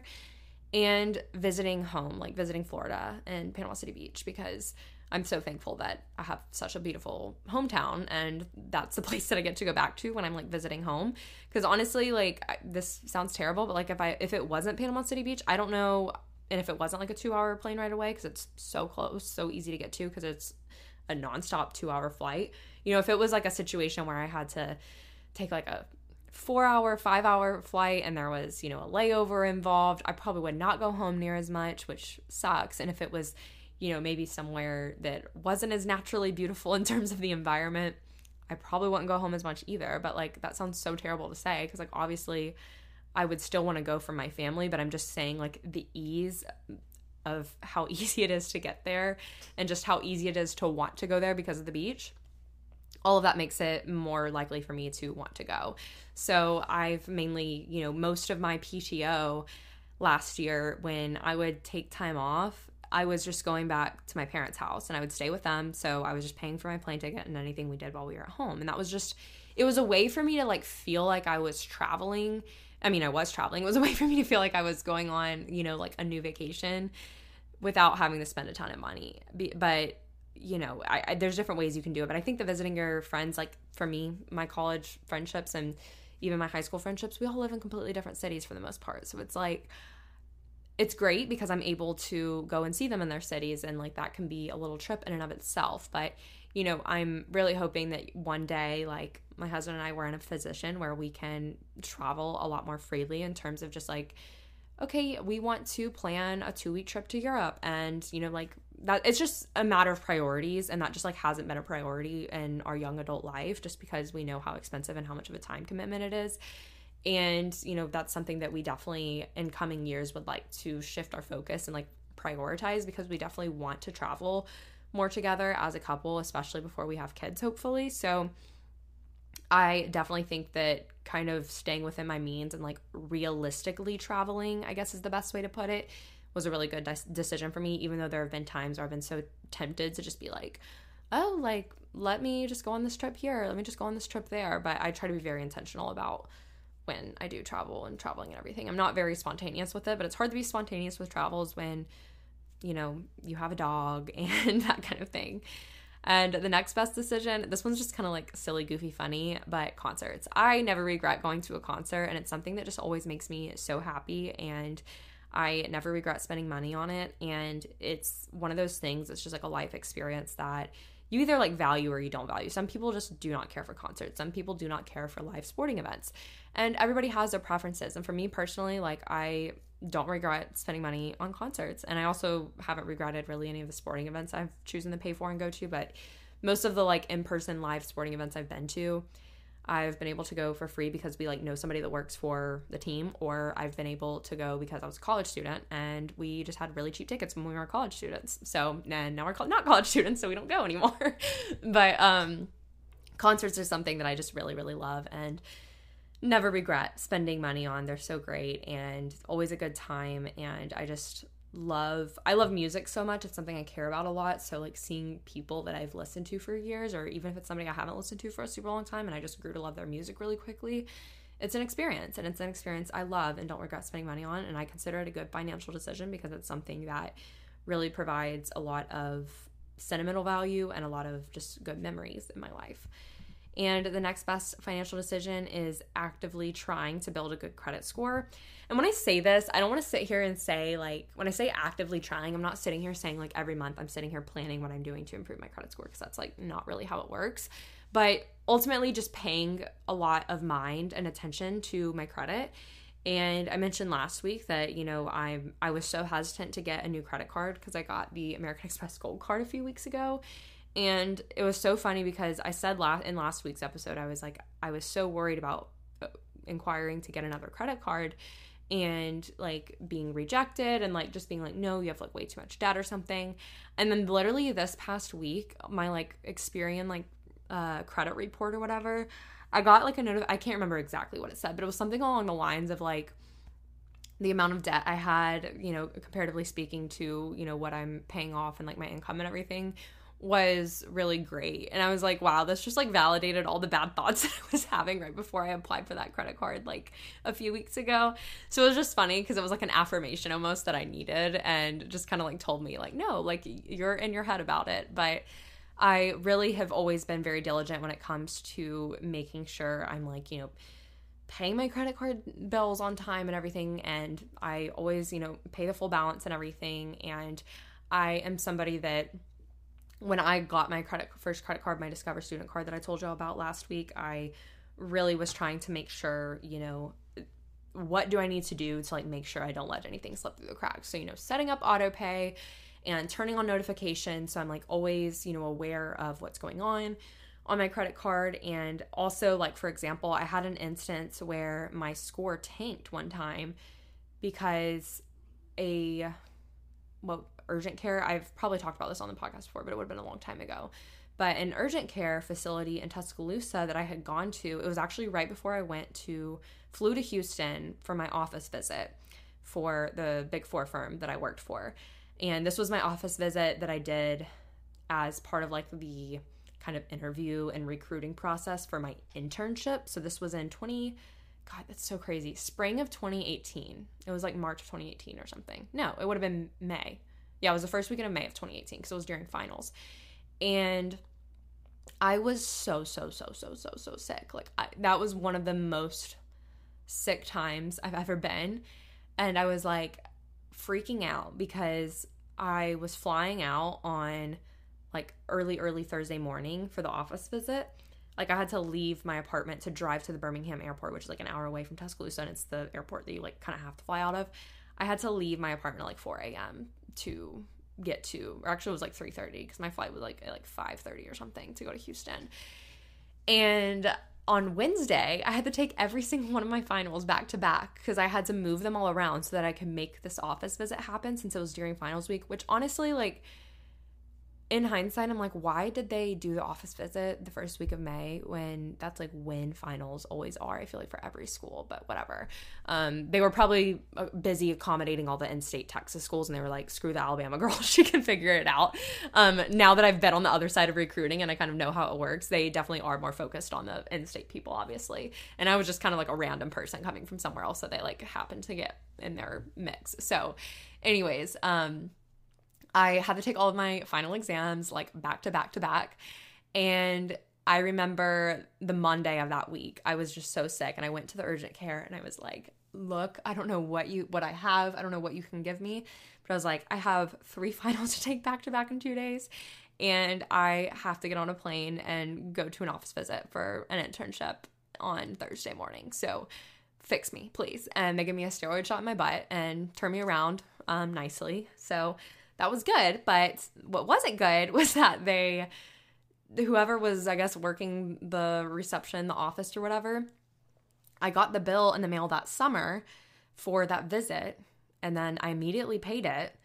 and visiting home, like visiting Florida and Panama City Beach, because I'm so thankful that I have such a beautiful hometown, and that's the place that I get to go back to when I'm like visiting home. Because honestly, like I, this sounds terrible, but like if I if it wasn't Panama City Beach, I don't know, and if it wasn't like a two hour plane ride away, because it's so close, so easy to get to, because it's a nonstop two hour flight. You know, if it was like a situation where I had to take like a four hour, five hour flight and there was, you know, a layover involved, I probably would not go home near as much, which sucks. And if it was, you know, maybe somewhere that wasn't as naturally beautiful in terms of the environment, I probably wouldn't go home as much either. But like, that sounds so terrible to say, because like obviously I would still want to go for my family, but I'm just saying like the ease of how easy it is to get there and just how easy it is to want to go there because of the beach. All of that makes it more likely for me to want to go. So I've mainly, you know, most of my P T O last year, when I would take time off, I was just going back to my parents' house and I would stay with them. So I was just paying for my plane ticket and anything we did while we were at home. And that was just, it was a way for me to like feel like I was traveling. I mean, I was traveling. It was a way for me to feel like I was going on, you know, like a new vacation without having to spend a ton of money. But, you know, I, I, there's different ways you can do it. But I think that visiting your friends, like for me, my college friendships and even my high school friendships, we all live in completely different cities for the most part. So it's like, it's great because I'm able to go and see them in their cities, and like that can be a little trip in and of itself. But, you know, I'm really hoping that one day, like my husband and I were in a position where we can travel a lot more freely in terms of just like, okay, we want to plan a two week trip to Europe, and, you know, like that, it's just a matter of priorities, and that just like hasn't been a priority in our young adult life just because we know how expensive and how much of a time commitment it is. And, you know, that's something that we definitely in coming years would like to shift our focus and like prioritize, because we definitely want to travel more together as a couple, especially before we have kids, hopefully. So I definitely think that kind of staying within my means and like realistically traveling, I guess is the best way to put it, was a really good de- decision for me, even though there have been times where I've been so tempted to just be like, oh, like, let me just go on this trip here. Let me just go on this trip there. But I try to be very intentional about when I do travel and traveling and everything. I'm not very spontaneous with it, but it's hard to be spontaneous with travels when, you know, you have a dog and that kind of thing. And the next best decision, this one's just kind of like silly, goofy, funny, but concerts. I never regret going to a concert, and it's something that just always makes me so happy, and I never regret spending money on it. And it's one of those things, it's just like a life experience that you either like value or you don't value. Some people just do not care for concerts. Some people do not care for live sporting events. And everybody has their preferences. And for me personally, like I don't regret spending money on concerts. And I also haven't regretted really any of the sporting events I've chosen to pay for and go to. But most of the like in-person live sporting events I've been to, I've been able to go for free because we like know somebody that works for the team, or I've been able to go because I was a college student and we just had really cheap tickets when we were college students. So and now we're not college students, so we don't go anymore. But um, concerts are something that I just really, really love and never regret spending money on. They're so great and always a good time. And I just love I love music so much. It's something I care about a lot. So like seeing people that I've listened to for years, or even if it's somebody I haven't listened to for a super long time and I just grew to love their music really quickly, it's an experience, and it's an experience I love and don't regret spending money on. And I consider it a good financial decision because it's something that really provides a lot of sentimental value and a lot of just good memories in my life. And the next best financial decision is actively trying to build a good credit score. And when I say this, I don't want to sit here and say, like, when I say actively trying, I'm not sitting here saying, like, every month I'm sitting here planning what I'm doing to improve my credit score, because that's, like, not really how it works. But ultimately just paying a lot of mind and attention to my credit. And I mentioned last week that, you know, I'm, I was so hesitant to get a new credit card because I got the American Express Gold card a few weeks ago. And it was so funny because I said last, in last week's episode, I was like, I was so worried about inquiring to get another credit card and like being rejected and like just being like, no, you have like way too much debt or something. And then literally this past week, my like Experian like uh, credit report or whatever, I got like a note. I can't remember exactly what it said, but it was something along the lines of like the amount of debt I had, you know, comparatively speaking to, you know, what I'm paying off and like my income and everything was really great. And I was like, wow, this just like validated all the bad thoughts that I was having right before I applied for that credit card like a few weeks ago. So it was just funny because it was like an affirmation almost that I needed, and just kind of like told me like, no, like you're in your head about it. But I really have always been very diligent when it comes to making sure I'm like, you know, paying my credit card bills on time and everything. And I always, you know, pay the full balance and everything. And I am somebody that when I got my credit first credit card, my Discover student card that I told you about last week, I really was trying to make sure, you know, what do I need to do to like make sure I don't let anything slip through the cracks. So, you know, setting up auto pay and turning on notifications. So I'm like always, you know, aware of what's going on on my credit card. And also, like, for example, I had an instance where my score tanked one time because a, well, urgent care, I've probably talked about this on the podcast before, but it would have been a long time ago. But an urgent care facility in Tuscaloosa that I had gone to, it was actually right before I went to, flew to Houston for my office visit for the Big Four firm that I worked for. And this was my office visit that I did as part of like the kind of interview and recruiting process for my internship. So this was in twenty, God, that's so crazy. Spring of twenty eighteen. It was like March of twenty eighteen or something. No, it would have been May. Yeah, it was the first weekend of May of twenty eighteen because it was during finals. And I was so, so, so, so, so, so sick. Like I, that was one of the most sick times I've ever been. And I was like freaking out because I was flying out on like early, early Thursday morning for the office visit. Like I had to leave my apartment to drive to the Birmingham airport, which is like an hour away from Tuscaloosa, and it's the airport that you like kind of have to fly out of. I had to leave my apartment at like four a.m. to get to, or actually it was like three thirty because my flight was like at like five thirty or something to go to Houston. And on Wednesday, I had to take every single one of my finals back to back because I had to move them all around so that I could make this office visit happen since it was during finals week, which honestly, like, in hindsight, I'm like, why did they do the office visit the first week of May when that's like when finals always are, I feel like, for every school, but whatever. Um, they were probably busy accommodating all the in-state Texas schools, and they were like, screw the Alabama girl, she can figure it out. Um, now that I've been on the other side of recruiting and I kind of know how it works, they definitely are more focused on the in-state people, obviously. And I was just kind of like a random person coming from somewhere else that they like happened to get in their mix. So anyways, um, I had to take all of my final exams like back to back to back. And I remember the Monday of that week, I was just so sick, and I went to the urgent care and I was like, look, I don't know what you, what I have. I don't know what you can give me. But I was like, I have three finals to take back to back in two days. And I have to get on a plane and go to an office visit for an internship on Thursday morning. So fix me, please. And they give me a steroid shot in my butt and turn me around um, nicely. So that was good, but what wasn't good was that they, whoever was, I guess, working the reception, the office or whatever, I got the bill in the mail that summer for that visit, and then I immediately paid it,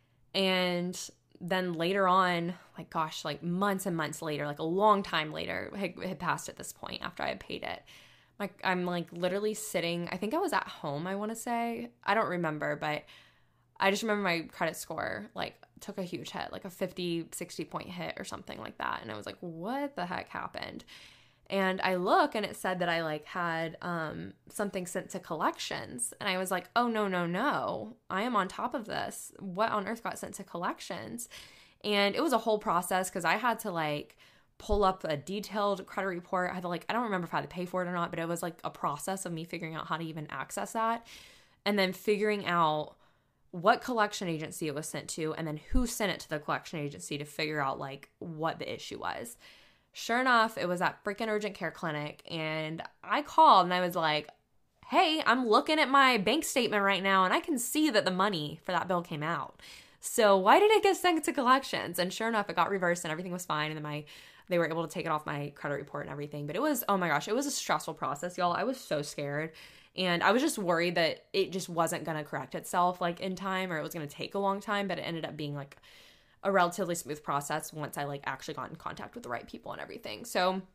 and then later on, like, gosh, like months and months later, like a long time later, it had passed at this point after I had paid it. Like, I'm, like, literally sitting, I think I was at home, I want to say. I don't remember, but I just remember my credit score, like, took a huge hit, like a fifty, sixty point hit or something like that. And I was like, what the heck happened? And I look and it said that I, like, had um, something sent to collections. And I was like, oh, no, no, no. I am on top of this. What on earth got sent to collections? And it was a whole process because I had to, like, pull up a detailed credit report. I had to, like, I don't remember if I had to pay for it or not, but it was, like, a process of me figuring out how to even access that. And then figuring out what collection agency it was sent to, and then who sent it to the collection agency to figure out, like, what the issue was. Sure enough, it was that freaking urgent care clinic, and I called and I was like, hey, I'm looking at my bank statement right now, and I can see that the money for that bill came out. So why did it get sent to collections? And sure enough, it got reversed and everything was fine, and then my they were able to take it off my credit report and everything. But it was, oh my gosh, it was a stressful process, y'all. I was so scared. And I was just worried that it just wasn't going to correct itself, like, in time, or it was going to take a long time, but it ended up being, like, a relatively smooth process once I, like, actually got in contact with the right people and everything. So,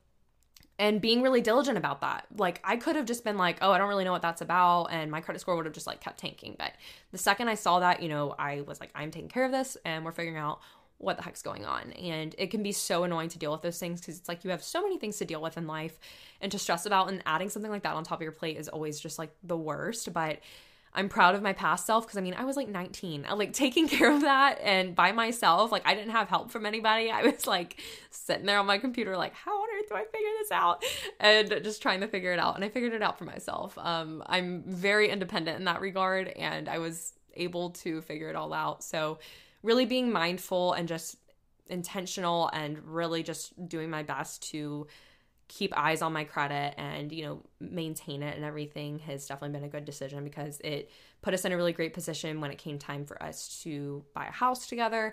and being really diligent about that. Like, I could have just been like, oh, I don't really know what that's about, and my credit score would have just, like, kept tanking. But the second I saw that, you know, I was like, I'm taking care of this, and we're figuring out what the heck's going on. And it can be so annoying to deal with those things because it's like you have so many things to deal with in life and to stress about, and adding something like that on top of your plate is always just like the worst. But I'm proud of my past self because, I mean, I was like nineteen. I like taking care of that and by myself. Like, I didn't have help from anybody. I was like sitting there on my computer like, how on earth do I figure this out? And just trying to figure it out. And I figured it out for myself. Um, I'm very independent in that regard, and I was able to figure it all out. So really being mindful and just intentional and really just doing my best to keep eyes on my credit and, you know, maintain it and everything has definitely been a good decision because it put us in a really great position when it came time for us to buy a house together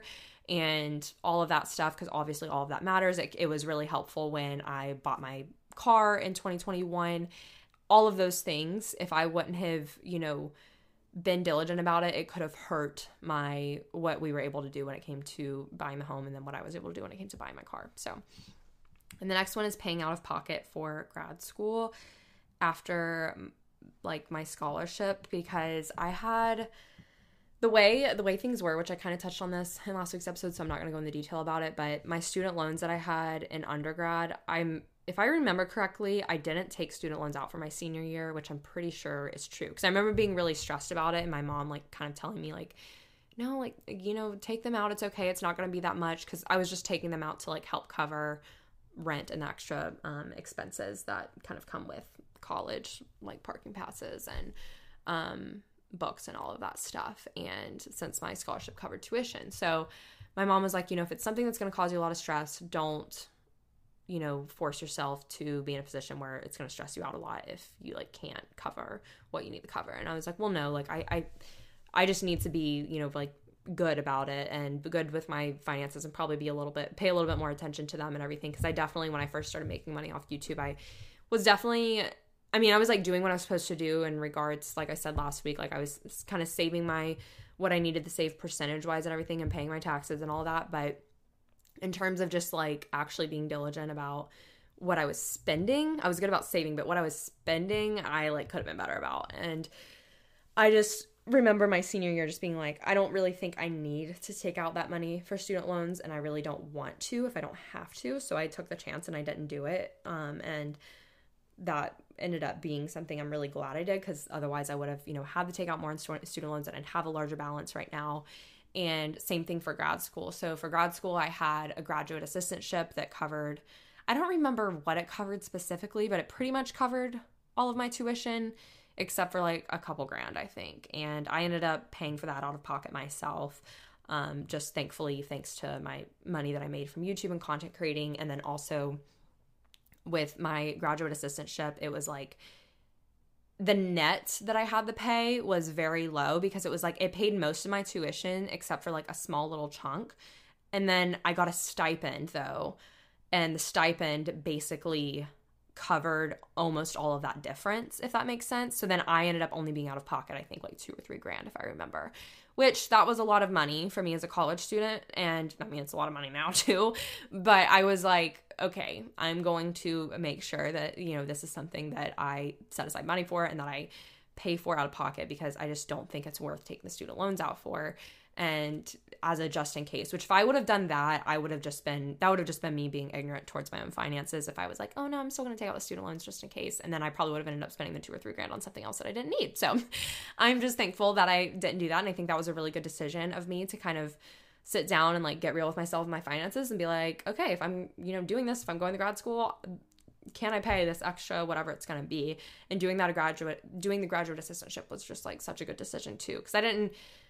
and all of that stuff, because obviously all of that matters. It, it was really helpful when I bought my car in twenty twenty-one. All of those things, if I wouldn't have, you know, been diligent about it, it could have hurt my what we were able to do when it came to buying the home and then what I was able to do when it came to buying my car. So, and the next one is paying out of pocket for grad school after like my scholarship, because I had the way the way things were, which I kind of touched on this in last week's episode, so I'm not going to go into detail about it, but my student loans that I had in undergrad, I'm if I remember correctly, I didn't take student loans out for my senior year, which I'm pretty sure is true. Because I remember being really stressed about it, and my mom, like, kind of telling me, like, no, like, you know, take them out. It's okay. It's not going to be that much. Because I was just taking them out to, like, help cover rent and extra um, expenses that kind of come with college, like parking passes and um, books and all of that stuff. And since my scholarship covered tuition. So my mom was like, you know, if it's something that's going to cause you a lot of stress, don't, you know, force yourself to be in a position where it's going to stress you out a lot if you, like, can't cover what you need to cover. And I was like, well, no, like, I, I, I just need to be, you know, like, good about it and good with my finances and probably be a little bit, pay a little bit more attention to them and everything. Because I definitely, when I first started making money off YouTube, I was definitely, I mean, I was, like, doing what I was supposed to do in regards, like I said last week, like, I was kind of saving my, what I needed to save percentage-wise and everything and paying my taxes and all that. But in terms of just, like, actually being diligent about what I was spending, I was good about saving, but what I was spending, I, like, could have been better about. And I just remember my senior year just being like, I don't really think I need to take out that money for student loans, and I really don't want to if I don't have to. So I took the chance and I didn't do it. Um, and that ended up being something I'm really glad I did, because otherwise I would have, you know, had to take out more in student loans and I'd have a larger balance right now. And same thing for grad school. So for grad school, I had a graduate assistantship that covered, I don't remember what it covered specifically, but it pretty much covered all of my tuition except for, like, a couple grand, I think. And I ended up paying for that out of pocket myself. Um, just thankfully, thanks to my money that I made from YouTube and content creating. And then also with my graduate assistantship, it was like, the net that I had to pay was very low because it was like, it paid most of my tuition except for, like, a small little chunk. And then I got a stipend though. And the stipend basically covered almost all of that difference, if that makes sense. So then I ended up only being out of pocket, I think, like two or three grand, if I remember, which that was a lot of money for me as a college student. And I mean, it's a lot of money now too, but I was like, okay, I'm going to make sure that, you know, this is something that I set aside money for and that I pay for out of pocket, because I just don't think it's worth taking the student loans out for. And as a just in case, which if I would have done that, I would have just been, that would have just been me being ignorant towards my own finances. If I was like, oh no, I'm still going to take out the student loans just in case. And then I probably would have ended up spending the two or three grand on something else that I didn't need. So I'm just thankful that I didn't do that. And I think that was a really good decision of me to kind of sit down and, like, get real with myself and my finances and be like, okay, if I'm, you know, doing this, if I'm going to grad school, can I pay this extra, whatever it's going to be? And doing that a graduate, doing the graduate assistantship was just, like, such a good decision too. Cause I didn't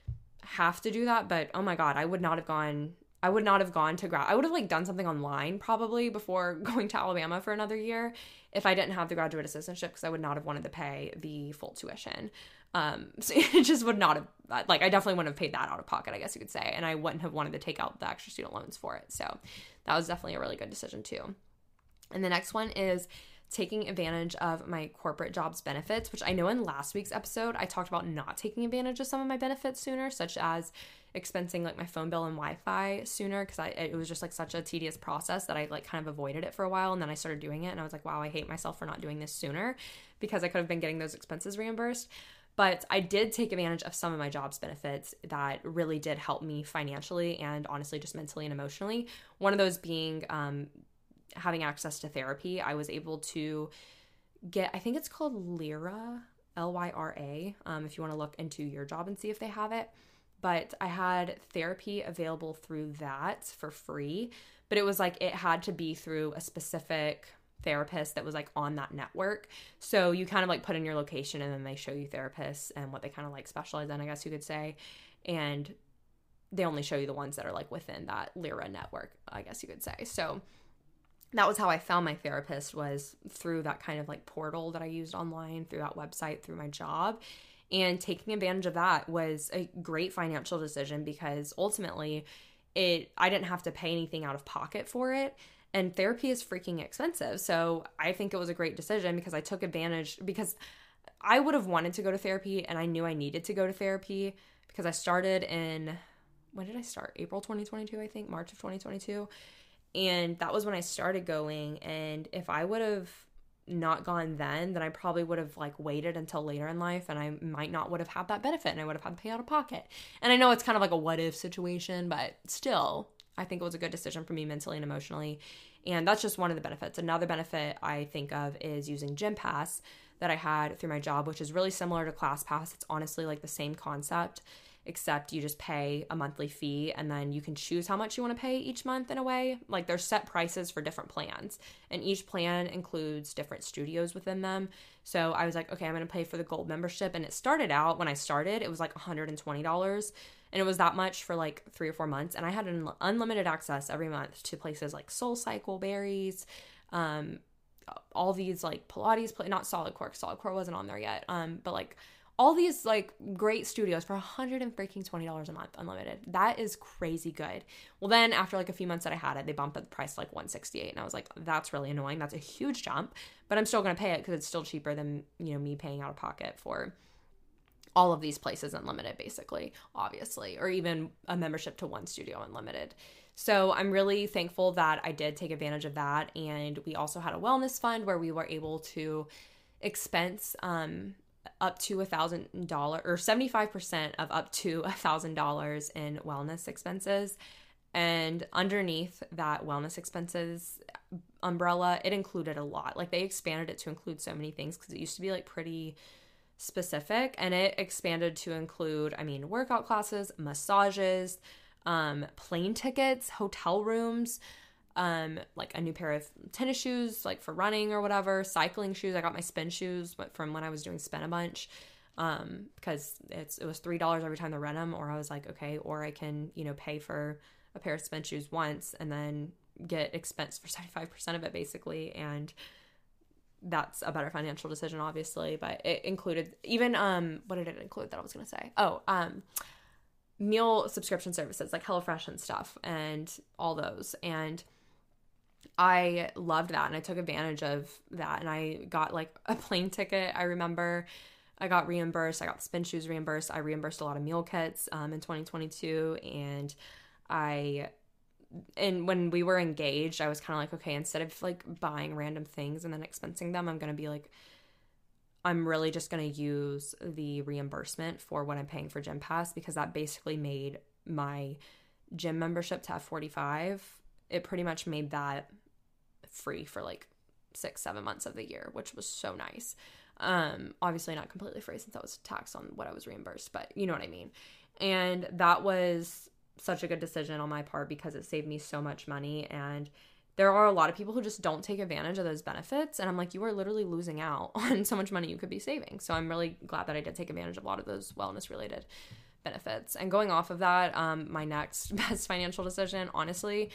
have to do that, but oh my God, I would not have gone, I would not have gone to grad, I would have, like, done something online probably before going to Alabama for another year if I didn't have the graduate assistantship, because I would not have wanted to pay the full tuition. Um, so it just would not have, like, I definitely wouldn't have paid that out of pocket, I guess you could say, and I wouldn't have wanted to take out the extra student loans for it. So that was definitely a really good decision too. And the next one is taking advantage of my corporate jobs benefits, which I know in last week's episode, I talked about not taking advantage of some of my benefits sooner, such as expensing, like, my phone bill and Wi-Fi sooner, because I it was just, like, such a tedious process that I, like, kind of avoided it for a while. And then I started doing it and I was like, wow, I hate myself for not doing this sooner, because I could have been getting those expenses reimbursed. But I did take advantage of some of my jobs benefits that really did help me financially and honestly just mentally and emotionally. One of those being um, having access to therapy. I was able to get, I think it's called Lyra, L Y R A, um, if you want to look into your job and see if they have it. But I had therapy available through that for free. But it was like, it had to be through a specific therapist that was, like, on that network. So you kind of, like, put in your location and then they show you therapists and what they kind of, like, specialize in, I guess you could say. And they only show you the ones that are, like, within that Lyra network, I guess you could say. So that was how I found my therapist, was through that kind of, like, portal that I used online, through that website, through my job. And taking advantage of that was a great financial decision, because ultimately it, I didn't have to pay anything out of pocket for it. And therapy is freaking expensive. So I think it was a great decision, because I took advantage, because I would have wanted to go to therapy and I knew I needed to go to therapy, because I started in, when did I start? April twenty twenty-two, I think, March of twenty twenty-two. And that was when I started going. And if I would have not gone then, then I probably would have like waited until later in life, and I might not would have had that benefit, and I would have had to pay out of pocket. And I know it's kind of like a what if situation, but still, I think it was a good decision for me mentally and emotionally. And that's just one of the benefits. Another benefit I think of is using Gympass that I had through my job, which is really similar to ClassPass. It's honestly like the same concept, except you just pay a monthly fee, and then you can choose how much you want to pay each month in a way. Like there's set prices for different plans, and each plan includes different studios within them. So I was like, okay, I'm going to pay for the gold membership. And it started out, when I started, it was like one hundred twenty dollars, and it was that much for like three or four months. And I had an unlimited access every month to places like SoulCycle, Barry's, um, all these like Pilates, not Solidcore, Solidcore wasn't on there yet, um, but like all these like great studios for one hundred twenty dollars a month, unlimited. That is crazy good. Well, then after like a few months that I had it, they bumped the price to like one hundred sixty-eight dollars, and I was like, that's really annoying. That's a huge jump, but I'm still going to pay it because it's still cheaper than, you know, me paying out of pocket for all of these places unlimited, basically, obviously, or even a membership to one studio unlimited. So I'm really thankful that I did take advantage of that. And we also had a wellness fund where we were able to expense um, up to a thousand dollars or seventy-five percent of up to a thousand dollars in wellness expenses. And underneath that wellness expenses umbrella, it included a lot. Like they expanded it to include so many things because it used to be like pretty specific, and it expanded to include, I mean, workout classes, massages, um, plane tickets, hotel rooms, um, like a new pair of tennis shoes, like for running or whatever, cycling shoes. I got my spin shoes but from when I was doing Spin a Bunch, um, because it's, it was three dollars every time to rent them, or I was like, okay, or I can, you know, pay for a pair of spin shoes once and then get expense for seventy-five percent of it basically. And that's a better financial decision, obviously, but it included even, um, what did it include that I was going to say? Oh, um, meal subscription services like HelloFresh and stuff and all those. And I loved that. And I took advantage of that. And I got like a plane ticket. I remember I got reimbursed. I got spin shoes reimbursed. I reimbursed a lot of meal kits, um, in twenty twenty-two. And I, and when we were engaged, I was kind of like, okay, instead of like buying random things and then expensing them, I'm going to be like, I'm really just going to use the reimbursement for what I'm paying for Gympass, because that basically made my gym membership to F forty-five. It pretty much made that free for like six, seven months of the year, which was so nice. Um, obviously not completely free since I was taxed on what I was reimbursed, but you know what I mean? And that was such a good decision on my part because it saved me so much money. And there are a lot of people who just don't take advantage of those benefits. And I'm like, you are literally losing out on so much money you could be saving. So I'm really glad that I did take advantage of a lot of those wellness related benefits. And going off of that, um, my next best financial decision, honestly,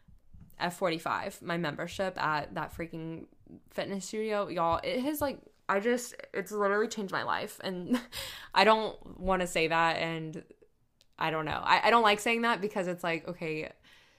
F forty-five, my membership at that freaking fitness studio, y'all, it has like, I just, it's literally changed my life. And I don't want to say that. And I don't know. I, I don't like saying that because it's like, okay,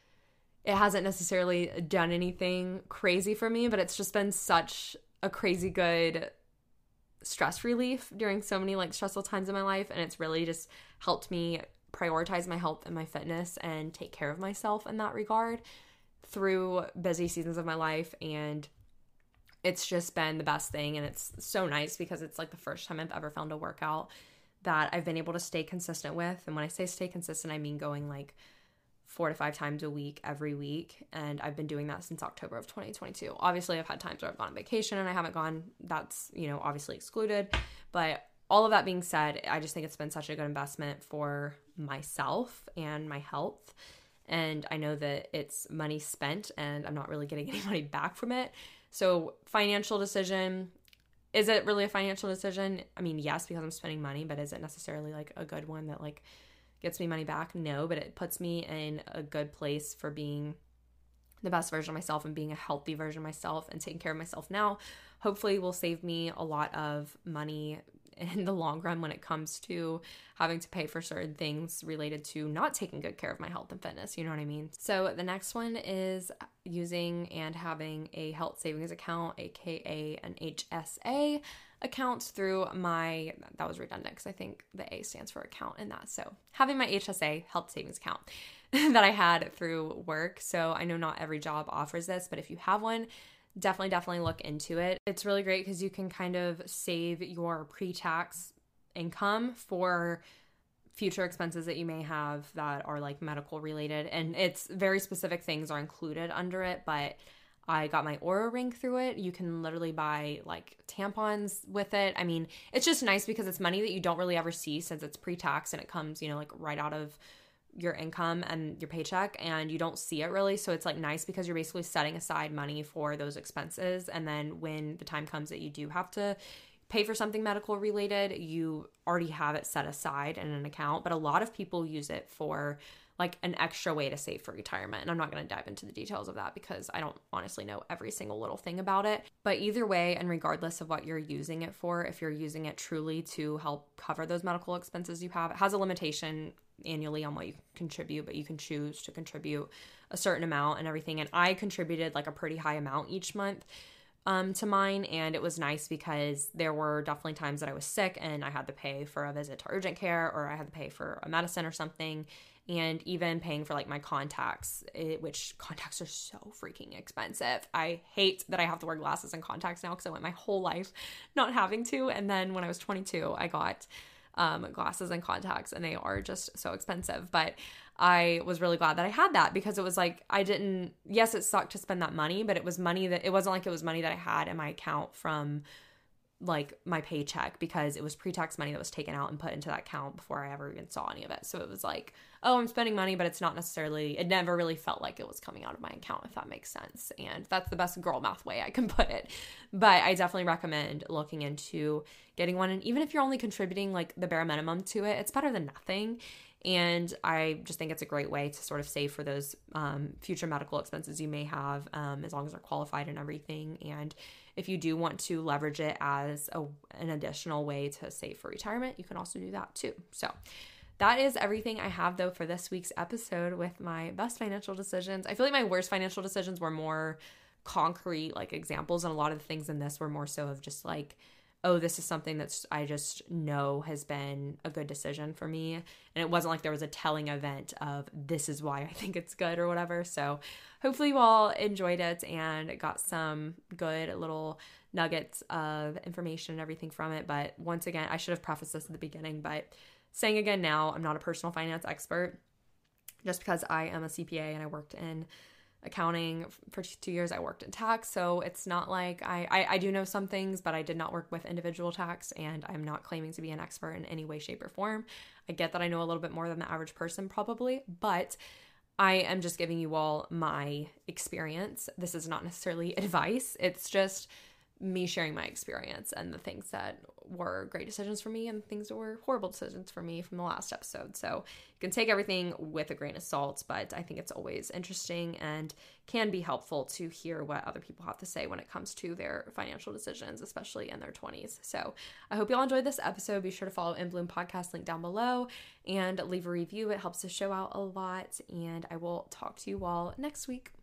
it hasn't necessarily done anything crazy for me, but it's just been such a crazy good stress relief during so many like stressful times in my life. And it's really just helped me prioritize my health and my fitness and take care of myself in that regard through busy seasons of my life. And it's just been the best thing. And it's so nice because it's like the first time I've ever found a workout that I've been able to stay consistent with. And when I say stay consistent, I mean going like four to five times a week, every week. And I've been doing that since October of twenty twenty-two. Obviously, I've had times where I've gone on vacation and I haven't gone. That's, you know, obviously excluded. But all of that being said, I just think it's been such a good investment for myself and my health. And I know that it's money spent and I'm not really getting any money back from it. So financial decision, is it really a financial decision? I mean, yes, because I'm spending money, but is it necessarily like a good one that like gets me money back? No, but it puts me in a good place for being the best version of myself and being a healthy version of myself and taking care of myself now. Hopefully will save me a lot of money in the long run when it comes to having to pay for certain things related to not taking good care of my health and fitness. You know what I mean? So the next one is using and having a health savings account, aka an H S A account through my, that was redundant because I think the A stands for account in that. So having my H S A health savings account that I had through work. So I know not every job offers this, but if you have one, definitely, definitely look into it. It's really great because you can kind of save your pre-tax income for future expenses that you may have that are like medical related. And it's very specific things are included under it, but I got my Oura Ring through it. You can literally buy like tampons with it. I mean, it's just nice because it's money that you don't really ever see since it's pre-tax and it comes, you know, like right out of your income and your paycheck, and you don't see it really. So it's like nice because you're basically setting aside money for those expenses. And then when the time comes that you do have to pay for something medical related, you already have it set aside in an account. But a lot of people use it for like an extra way to save for retirement. And I'm not going to dive into the details of that because I don't honestly know every single little thing about it. But either way, and regardless of what you're using it for, if you're using it truly to help cover those medical expenses you have, it has a limitation annually on what you contribute, but you can choose to contribute a certain amount and everything. And I contributed like a pretty high amount each month um, to mine. And it was nice because there were definitely times that I was sick and I had to pay for a visit to urgent care, or I had to pay for a medicine or something. And even paying for like my contacts, it, which contacts are so freaking expensive. I hate that I have to wear glasses and contacts now because I went my whole life not having to. And then when I was twenty-two, I got um, glasses and contacts, and they are just so expensive. But I was really glad that I had that because it was like, I didn't, yes, it sucked to spend that money, but it was money that, it wasn't like it was money that I had in my account from like my paycheck, because it was pre-tax money that was taken out and put into that account before I ever even saw any of it. So it was like, oh, I'm spending money, but it's not necessarily, it never really felt like it was coming out of my account, if that makes sense. And that's the best girl math way I can put it. But I definitely recommend looking into getting one. And even if you're only contributing like the bare minimum to it, it's better than nothing. And I just think it's a great way to sort of save for those um, future medical expenses you may have, um, as long as they're qualified and everything. And if you do want to leverage it as a, an additional way to save for retirement, you can also do that too. So that is everything I have though for this week's episode with my best financial decisions. I feel like my worst financial decisions were more concrete, like examples, and a lot of the things in this were more so of just like, oh, this is something that's I just know has been a good decision for me. And it wasn't like there was a telling event of this is why I think it's good or whatever. So hopefully you all enjoyed it and got some good little nuggets of information and everything from it. But once again, I should have prefaced this at the beginning, but saying again now, I'm not a personal finance expert. Just because I am a C P A and I worked in accounting for two years, I worked in tax, so it's not like I, I I do know some things, but I did not work with individual tax, and I'm not claiming to be an expert in any way, shape, or form. I get that I know a little bit more than the average person probably, but I am just giving you all my experience. This is not necessarily advice. It's just me sharing my experience and the things that were great decisions for me and things that were horrible decisions for me from the last episode. So you can take everything with a grain of salt, but I think it's always interesting and can be helpful to hear what other people have to say when it comes to their financial decisions, especially in their twenties. So I hope you all enjoyed this episode. Be sure to follow In Bloom Podcast, link down below, and leave a review. It helps the show out a lot, and I will talk to you all next week.